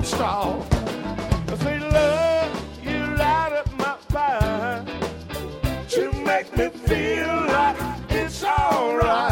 straw. I say, love, you light up my fire to make me feel like it's alright.